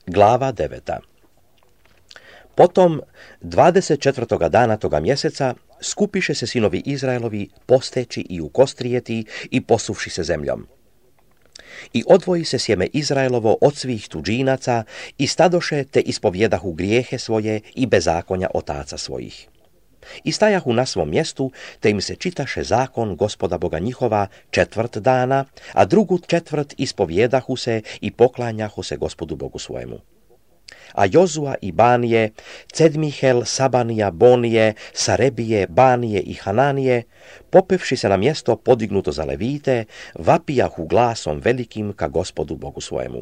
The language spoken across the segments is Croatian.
Glava 9. Potom 24. dana toga mjeseca skupiše se sinovi Izraelovi posteći i ukostrijeti i posuvši se zemljom. I odvoji se sjeme Izraelovo od svih tuđinaca i stadoše te ispovjedahu grijehe svoje i bezakonja otaca svojih. I stajahu na svom mjestu, te im se čitaše zakon Gospoda Boga njihova 4 dana, a drugu 4 ispovjedahu se i poklanjahu se Gospodu Bogu svojemu. A Jozua i Banije, Cedmihel, Sabanija, Bonije, Sarebije, Banije i Hananije, popevši se na mjesto podignuto za levite, vapijahu glasom velikim ka Gospodu Bogu svojemu.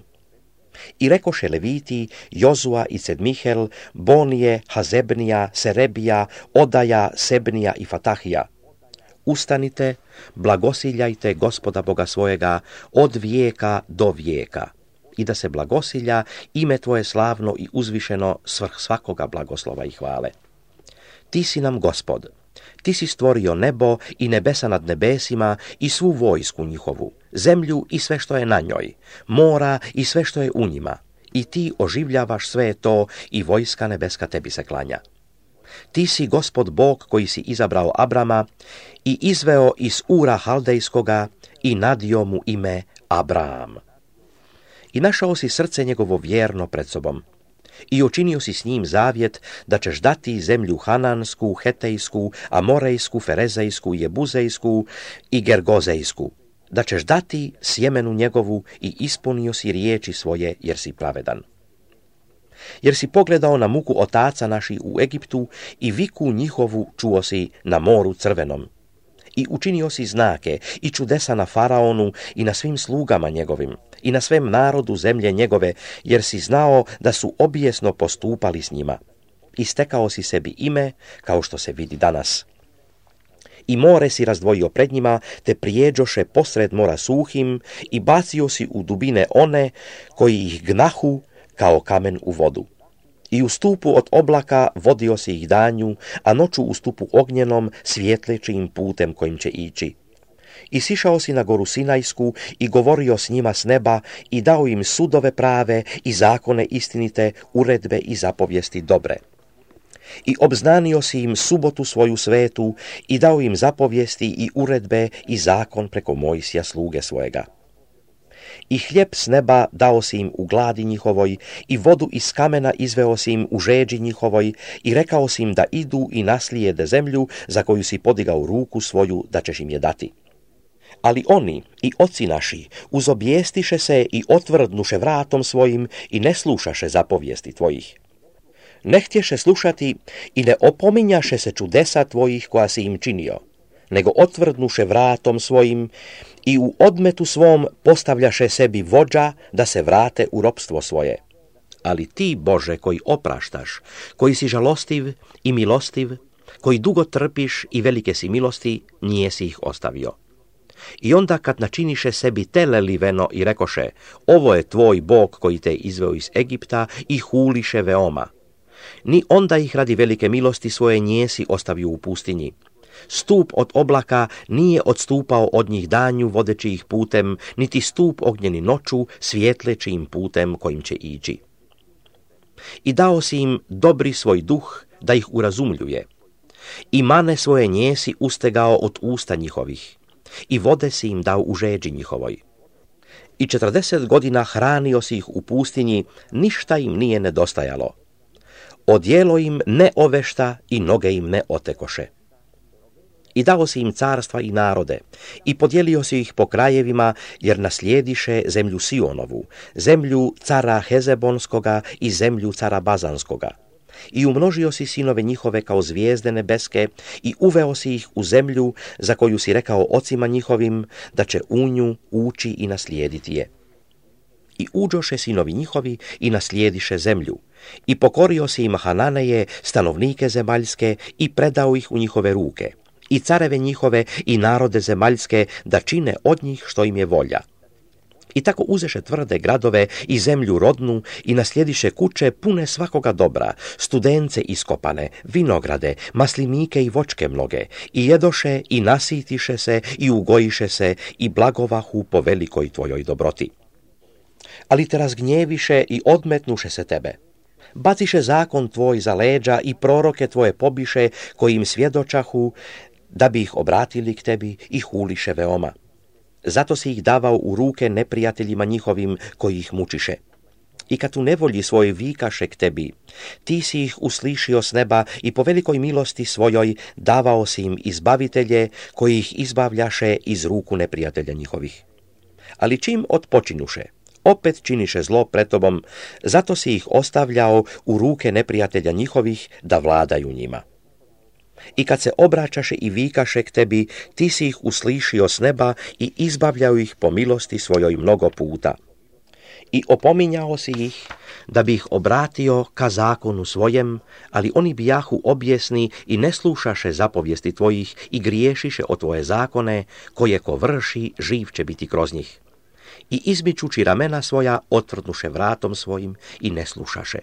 I rekoše leviti, Jozua i Cedmihel, Bonije, Hazebnija, Serebija, Odaja, Sebnija i Fatahija: ustanite, blagosiljajte Gospoda Boga svojega od vijeka do vijeka, i da se blagosilja ime tvoje slavno i uzvišeno svrh svakoga blagoslova i hvale. Ti si nam Gospod, ti si stvorio nebo i nebesa nad nebesima i svu vojsku njihovu, zemlju i sve što je na njoj, mora i sve što je u njima, i ti oživljavaš sve to i vojska nebeska tebi se klanja. Ti si Gospod Bog koji si izabrao Abrama i izveo iz Ura Haldejskoga i nadio mu ime Abraham. I našao si srce njegovo vjerno pred sobom. I učinio si s njim zavjet da ćeš dati zemlju Hanansku, Hetejsku, Amorejsku, Ferezejsku, Jebuzejsku i Gergozejsku, da ćeš dati sjemenu njegovu i ispunio si riječi svoje jer si pravedan. Jer si pogledao na muku otaca naših u Egiptu i viku njihovu čuo si na moru crvenom. I učinio si znake i čudesa na faraonu i na svim slugama njegovim i na svem narodu zemlje njegove, jer si znao da su obijesno postupali s njima. I stekao si sebi ime, kao što se vidi danas. I more si razdvojio pred njima, te prijeđoše posred mora suhim i bacio si u dubine one koji ih gnahu kao kamen u vodu. I u stupu od oblaka vodio si ih danju, a noću u stupu ognjenom svijetleći im putem kojim će ići. I sišao si na goru Sinajsku i govorio s njima s neba i dao im sudove prave i zakone istinite, uredbe i zapovijesti dobre. I obznanio si im subotu svoju svetu i dao im zapovijesti i uredbe i zakon preko Mojsija sluge svojega. I hljeb s neba dao si im u gladi njihovoj i vodu iz kamena izveo si im u žeđi njihovoj i rekao si im da idu i naslijede zemlju za koju si podigao ruku svoju da ćeš im je dati. Ali oni i oci naši uzobjestiše se i otvrdnuše vratom svojim i ne slušaše zapovijesti tvojih. Ne htješe slušati i ne opominjaše se čudesa tvojih koja si im činio, nego otvrdnuše vratom svojim i u odmetu svom postavljaše sebi vođa da se vrate u ropstvo svoje. Ali ti, Bože, koji opraštaš, koji si žalostiv i milostiv, koji dugo trpiš i velike si milosti, nijesi ih ostavio. I onda kad načiniše sebi teleliveno i rekoše: ovo je tvoj Bog koji te izveo iz Egipta, i huliše veoma. Ni onda ih radi velike milosti svoje nijesi ostavio u pustinji. Stup od oblaka nije odstupao od njih danju vodeći ih putem, niti stup ognjeni noću svijetleći im putem kojim će ići. I dao si im dobri svoj duh da ih urazumljuje. I mane svoje njesi ustegao od usta njihovih. I vode si im dao u žeđi njihovoj. I 40 godina hranio si ih u pustinji, ništa im nije nedostajalo. Odjelo im ne ovešta i noge im ne otekoše. I dao si im carstva i narode, i podijelio si ih po krajevima, jer naslijediše zemlju Sionovu, zemlju cara Hezebonskoga i zemlju cara Bazanskoga. I umnožio si sinove njihove kao zvijezde nebeske i uveo si ih u zemlju za koju si rekao ocima njihovim da će u nju ući i naslijediti je. I uđoše sinovi njihovi i naslijediše zemlju. I pokorio si im Hananeje, stanovnike zemaljske, i predao ih u njihove ruke. I careve njihove i narode zemaljske da čine od njih što im je volja. I tako uzeše tvrde gradove i zemlju rodnu i naslijediše kuće pune svakoga dobra, studence iskopane, vinograde, maslinike i voćke mnoge, i jedoše i nasitiše se i ugojiše se i blagovahu po velikoj tvojoj dobroti. ali te razgnjeviše i odmetnuše se tebe. Baciše zakon tvoj za leđa i proroke tvoje pobiše, koji im svjedočahu, da bi ih obratili k tebi i huliše veoma. Zato si ih davao u ruke neprijateljima njihovim, koji ih mučiše. I kad u nevolji svojoj vikaše k tebi, ti si ih uslišio s neba i po velikoj milosti svojoj davao si im izbavitelje, koji ih izbavljaše iz ruku neprijatelja njihovih. Ali čim odpočinuše, opet činiše zlo pred tobom, zato si ih ostavljao u ruke neprijatelja njihovih da vladaju njima. I kad se obraćaše i vikaše k tebi, ti si ih uslišio s neba i izbavljao ih po milosti svojoj mnogo puta. I opominjao si ih da bi ih obratio ka zakonu svojem, ali oni bijahu objesni i ne slušaše zapovijesti tvojih i griješiše o tvoje zakone, koje ko vrši, živ će biti kroz njih. I izmičući ramena svoja, otvrdnuše vratom svojim i ne slušaše.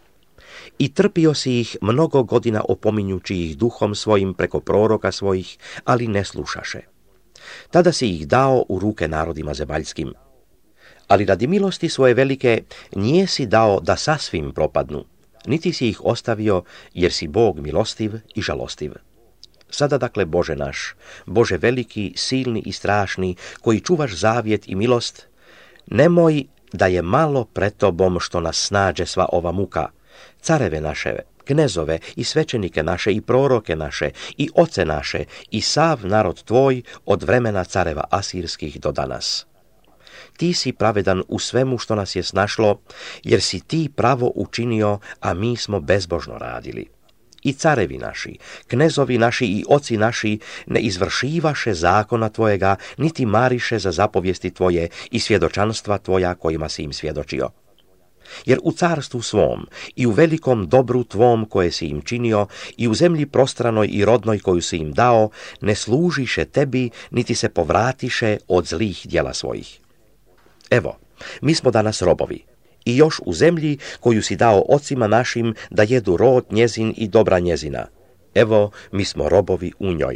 I trpio si ih mnogo godina opominjući ih duhom svojim preko proroka svojih, ali ne slušaše. Tada si ih dao u ruke narodima zemaljskim. Ali radi milosti svoje velike nije si dao da sasvim propadnu, niti si ih ostavio, jer si Bog milostiv i žalostiv. Sada dakle, Bože naš, Bože veliki, silni i strašni, koji čuvaš zavjet i milost, nemoj da je malo pred tobom što nas snađe sva ova muka, careve naše, knezove i svećenike naše i proroke naše i oce naše i sav narod tvoj od vremena careva asirskih do danas. Ti si pravedan u svemu što nas je snašlo, jer si ti pravo učinio, a mi smo bezbožno radili. I carevi naši, knezovi naši i oci naši ne izvršivaše zakona tvojega, niti mariše za zapovijesti tvoje i svjedočanstva tvoja kojima si im svjedočio. Jer u carstvu svom i u velikom dobru tvom koje si im činio i u zemlji prostranoj i rodnoj koju si im dao, ne služiše tebi, niti se povratiše od zlih djela svojih. Evo, mi smo danas robovi, i još u zemlji koju si dao ocima našim da jedu rod njezin i dobra njezina. Evo, mi smo robovi u njoj.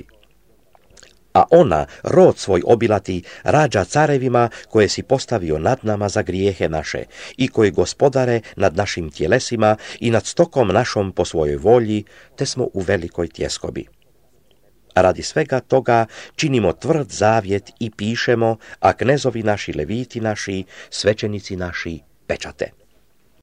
A ona, rod svoj obilati, rađa carevima koje si postavio nad nama za grijehe naše i koji gospodare nad našim tjelesima i nad stokom našom po svojoj volji, te smo u velikoj tjeskobi. A radi svega toga činimo tvrd zavjet i pišemo, a knezovi naši, leviti naši, svećenici naši pečate.